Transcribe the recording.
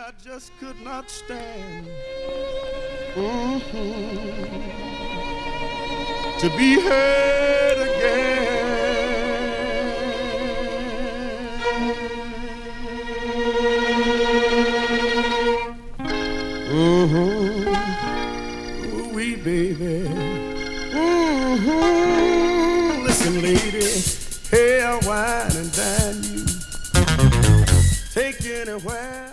I just could not stand to be heard again. Ooh, wee baby. Listen, lady, hey, I'll wine and dine you. Take you anywhere.